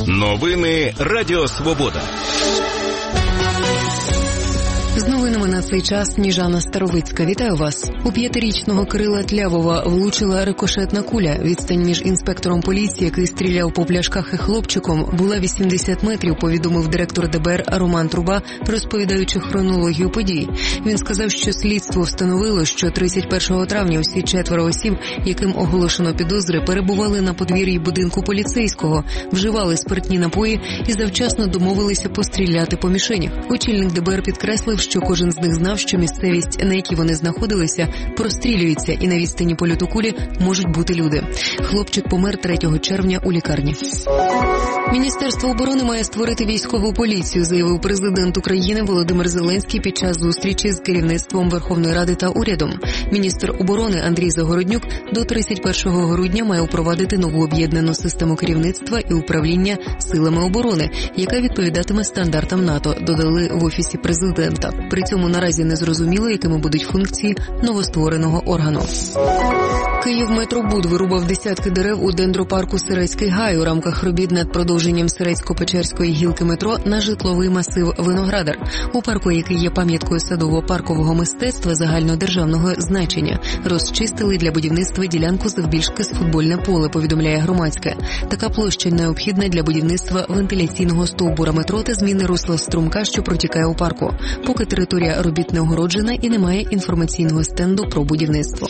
Новини Радіо Свобода. З новинами на цей час Сніжана Старовицька. Вітаю вас. У 5-річного Кирила Тлявова влучила рикошетна куля. Відстань між інспектором поліції, який стріляв по пляшках, і хлопчиком була 80 метрів, повідомив директор ДБР Роман Труба, розповідаючи хронологію подій. Він сказав, що слідство встановило, що 31 травня усі 4 осіб, яким оголошено підозри, перебували на подвір'ї будинку поліцейського, вживали спиртні напої і завчасно домовилися постріляти по мішенях. Очільник ДБР підкреслив, що кожен з них знав, що місцевість, на якій вони знаходилися, прострілюється і на відстані польоту кулі можуть бути люди. Хлопчик помер 3 червня у лікарні. Міністерство оборони має створити військову поліцію, заявив президент України Володимир Зеленський під час зустрічі з керівництвом Верховної Ради та урядом. Міністр оборони Андрій Загороднюк до 31 грудня має впровадити нову об'єднану систему керівництва і управління силами оборони, яка відповідатиме стандартам НАТО, додали в Офісі президента. При цьому наразі не зрозуміло, якими будуть функції новоствореного органу. Київметробуд вирубав десятки дерев у дендропарку Сирецький гай у рамках робіт над продовженням Сирецько-Печерської гілки метро на житловий масив Виноградар. У парку, який є пам'яткою садово-паркового мистецтва загальнодержавного значення, розчистили для будівництва ділянку завбільшки з футбольне поле, повідомляє Громадське. Така площа необхідна для будівництва вентиляційного стовбура метро та зміни русла струмка, що протікає у парку. Поки територія робіт не огороджена і немає інформаційного стенду про будівництво.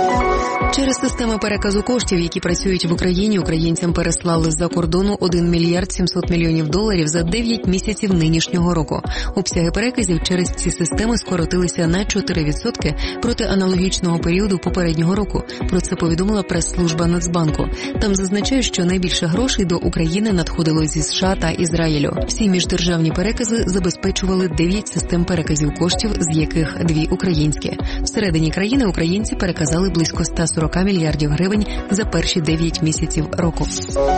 Через системи переказу коштів, які працюють в Україні, українцям переслали з-за кордону 1 мільярд 700 мільйонів доларів за 9 місяців нинішнього року. Обсяги переказів через ці системи скоротилися на 4% проти аналогічного періоду попереднього року. Про це повідомила прес-служба Нацбанку. Там зазначають, що найбільше грошей до України надходило зі США та Ізраїлю. Всі міждержавні перекази забезпечували 9 систем переказів коштів, з яких 2 українські. Всередині країни українці переказали близько 140 мільярдів гривень за перші 9 місяців року.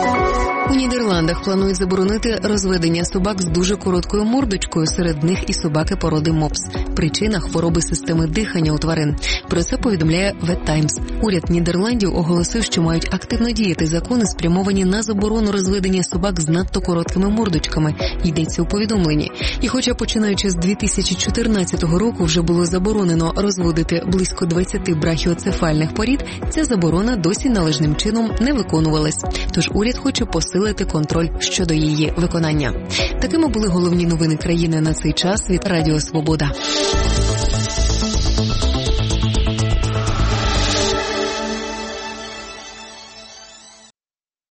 У Нідерландах планують заборонити розведення собак з дуже короткою мордочкою, серед них і собаки породи мопс. Причина – хвороби системи дихання у тварин. Про це повідомляє The Times. Уряд Нідерландів оголосив, що мають активно діяти закони, спрямовані на заборону розведення собак з надто короткими мордочками, йдеться у повідомленні. І хоча починаючи з 2014 року вже було заборонено розводити близько 20 брахіоцефальних порід, ця заборона досі належним чином не виконувалась. Тож уряд хоче посилити контроль щодо її виконання. Такими були головні новини країни на цей час від Радіо Свобода.